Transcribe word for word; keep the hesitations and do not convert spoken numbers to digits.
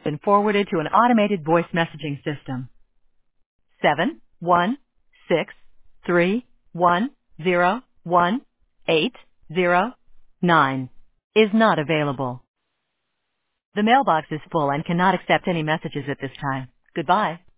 been forwarded to an automated voice messaging system. Seven one six three one zero one eight zero nine is not available. The mailbox is full and cannot accept any messages at this time. Goodbye.